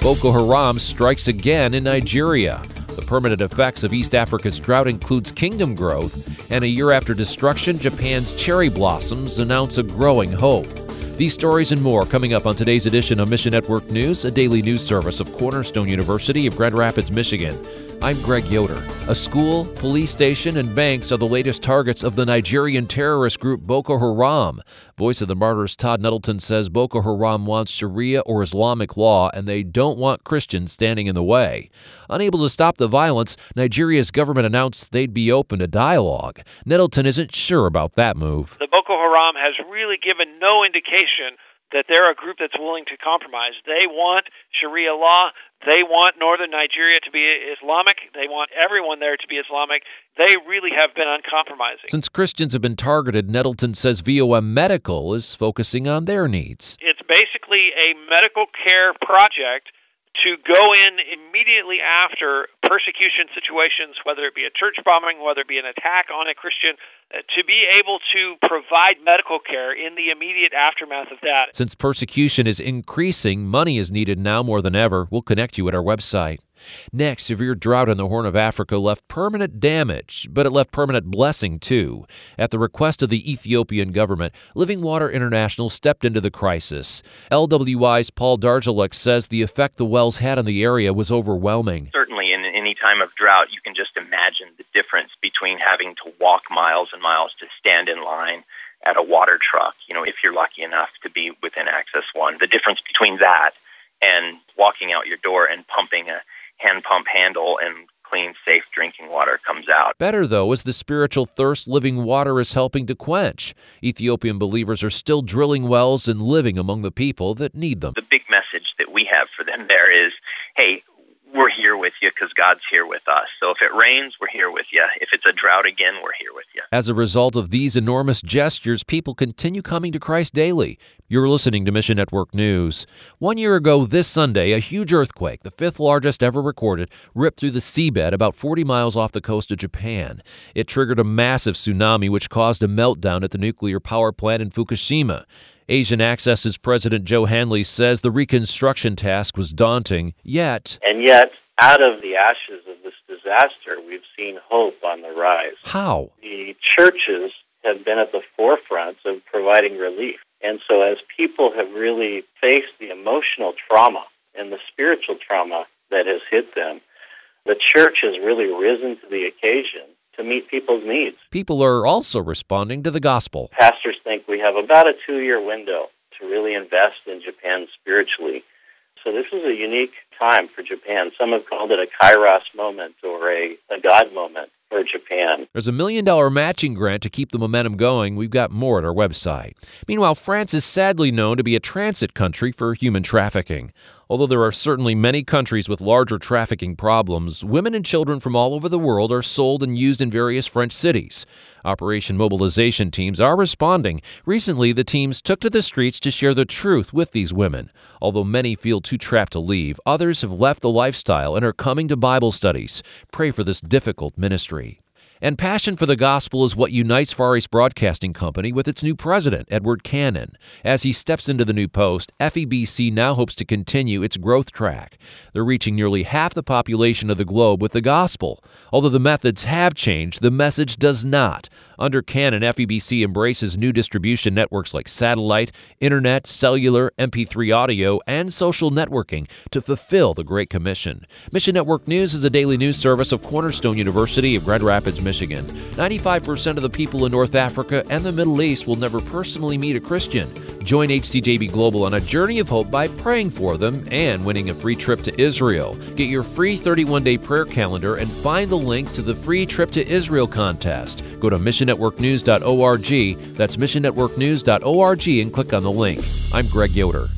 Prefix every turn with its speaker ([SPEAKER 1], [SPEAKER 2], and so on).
[SPEAKER 1] Boko Haram strikes again in Nigeria. The permanent effects of East Africa's drought includes kingdom growth, and a year after destruction, Japan's cherry blossoms announce a growing hope. These stories and more coming up on today's edition of Mission Network News, a daily news service of Cornerstone University of Grand Rapids, Michigan. I'm Greg Yoder. A school, police station, and banks are the latest targets of the Nigerian terrorist group Boko Haram. Voice of the Martyrs Todd Nettleton says Boko Haram wants Sharia or Islamic law, and they don't want Christians standing in the way. Unable to stop the violence, Nigeria's government announced they'd be open to dialogue. Nettleton isn't sure about that move.
[SPEAKER 2] The Boko Haram has really given no indication that they're a group that's willing to compromise. They want Sharia law. They want northern Nigeria to be Islamic. They want everyone there to be Islamic. They really have been uncompromising.
[SPEAKER 1] Since Christians have been targeted, Nettleton says VOM Medical is focusing on their needs.
[SPEAKER 2] It's basically a medical care project to go in immediately after persecution situations, whether it be a church bombing, whether it be an attack on a Christian, to be able to provide medical care in the immediate aftermath of that.
[SPEAKER 1] Since persecution is increasing, money is needed now more than ever. We'll connect you at our website. Next, severe drought in the Horn of Africa left permanent damage, but it left permanent blessing too. At the request of the Ethiopian government, Living Water International stepped into the crisis. LWI's Paul Darjaluk says the effect the wells had on the area was overwhelming.
[SPEAKER 3] Certainly, in any time of drought, you can just imagine the difference between having to walk miles and miles to stand in line at a water truck, if you're lucky enough to be within Access One. The difference between that and walking out your door and pumping a hand pump handle and clean, safe drinking water comes out.
[SPEAKER 1] Better, though, is the spiritual thirst Living Water is helping to quench. Ethiopian believers are still drilling wells and living among the people that need them.
[SPEAKER 3] The big message that we have for them there is, hey, we're here with you because God's here with us. So if it rains, we're here with you. If it's a drought again, we're here with you.
[SPEAKER 1] As a result of these enormous gestures, people continue coming to Christ daily. You're listening to Mission Network News. 1 year ago this Sunday, a huge earthquake, the fifth largest ever recorded, ripped through the seabed about 40 miles off the coast of Japan. It triggered a massive tsunami which caused a meltdown at the nuclear power plant in Fukushima. Asian Access's President Joe Hanley says the reconstruction task was daunting, yet,
[SPEAKER 4] out of the ashes of this disaster, we've seen hope on the rise.
[SPEAKER 1] How?
[SPEAKER 4] The churches have been at the forefront of providing relief. And so as people have really faced the emotional trauma and the spiritual trauma that has hit them, the church has really risen to the occasion to meet people's needs.
[SPEAKER 1] People are also responding to the gospel.
[SPEAKER 4] Pastors think we have about a 2-year window to really invest in Japan spiritually. So this is a unique time for Japan. Some have called it a Kairos moment or a God moment for Japan.
[SPEAKER 1] There's a $1 million matching grant to keep the momentum going. We've got more at our website. Meanwhile, France is sadly known to be a transit country for human trafficking. Although there are certainly many countries with larger trafficking problems, women and children from all over the world are sold and used in various French cities. Operation Mobilization teams are responding. Recently, the teams took to the streets to share the truth with these women. Although many feel too trapped to leave, others have left the lifestyle and are coming to Bible studies. Pray for this difficult ministry. And passion for the gospel is what unites Far East Broadcasting Company with its new president, Edward Cannon. As he steps into the new post, FEBC now hopes to continue its growth track. They're reaching nearly half the population of the globe with the gospel. Although the methods have changed, the message does not. Under Cannon, FEBC embraces new distribution networks like satellite, internet, cellular, MP3 audio, and social networking to fulfill the Great Commission. Mission Network News is a daily news service of Cornerstone University of Grand Rapids, Michigan. 95% of the people in North Africa and the Middle East will never personally meet a Christian. Join HCJB Global on a journey of hope by praying for them and winning a free trip to Israel. Get your free 31-day prayer calendar and find the link to the free trip to Israel contest. Go to missionnetworknews.org. That's missionnetworknews.org and click on the link. I'm Greg Yoder.